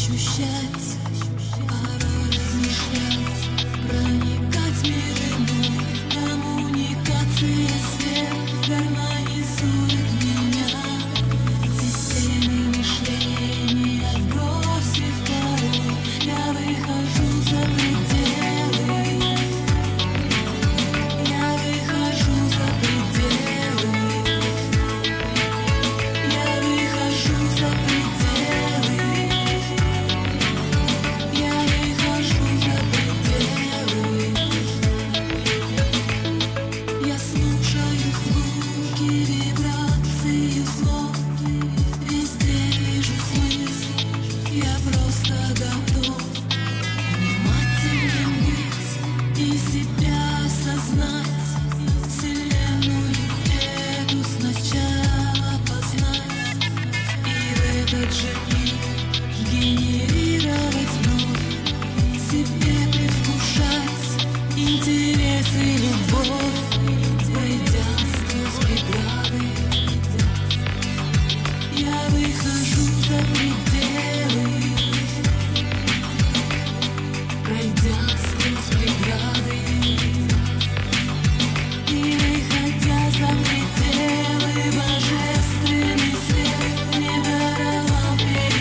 ощущать, порой размышлять, проникать в мир иной. Коммуникация, свет гармонизует меня. Системы мышления отбросив порой, я выхожу за пределы. Я выхожу за пределы. Я выхожу за пределы. Я выхожу за пределы. Я слушаю звуки, вибрации слов. Везде вижу смысл. Я просто готов внимательным быть и себя осознать. Вселенную эту сначала познать и в этот же миг генерировать вновь, себе предвкушать интерес и любовь, пройдя сквозь преграды. Я выхожу за пределы, пройдя сквозь преграды. И выходя за пределы, божественный свет мне даровал перед.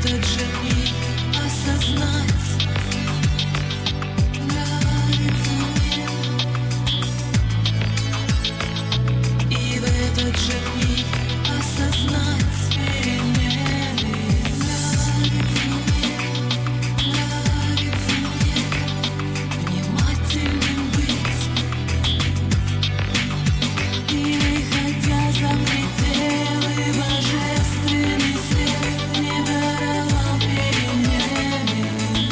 этот же миг осознать, нравится мне. И в этот же миг осознать перемены. Нравится мне, внимательным быть. И выходя за пределы, божественный свет не даровал перемены.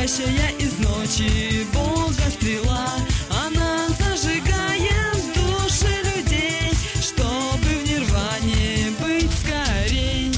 летящая из ночи, Бога стрела. Она зажигает души людей, чтобы в нирване быть скорей.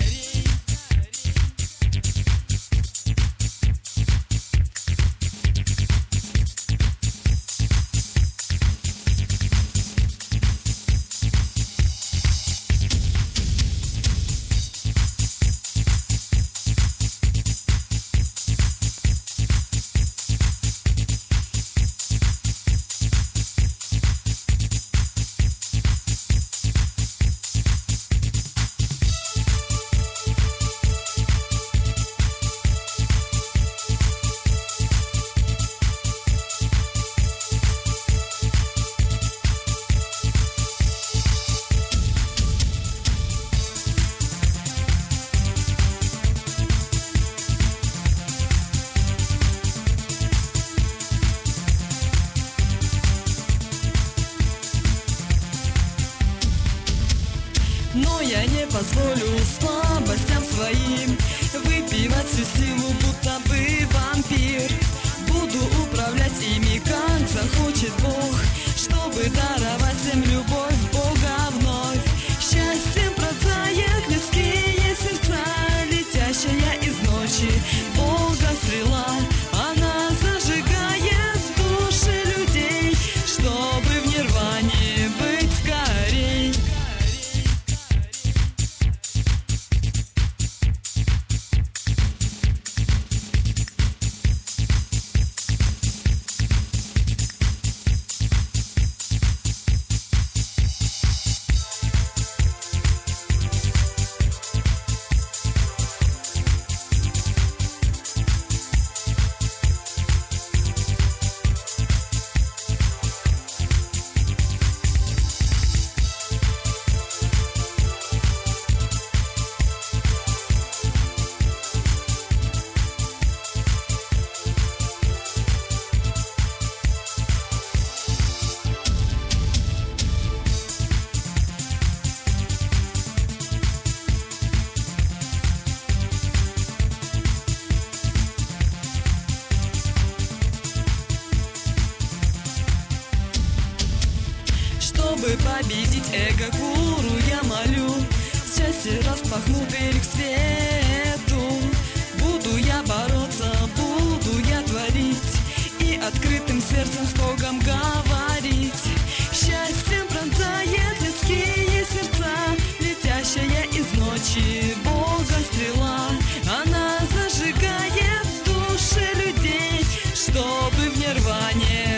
Но я не позволю слабостям своим выпивать всю силу, будто бы вампир. Буду управлять ими, как захочет Бог, чтобы даровать всем любовь Бога вновь. Счастьем пронзает людские сердца, летящая из ночи, Бога стрела. Она зажигает души людей, чтобы в нирване быть скорей. Чтобы победить эго-гуру, я молю, счастье распахну дверь к свету. Буду я бороться, буду я творить и открытым сердцем с Богом говорить. Счастьем пронзает людские сердца, летящая из ночи, Бога стрела. Она зажигает души людей, чтобы в нирване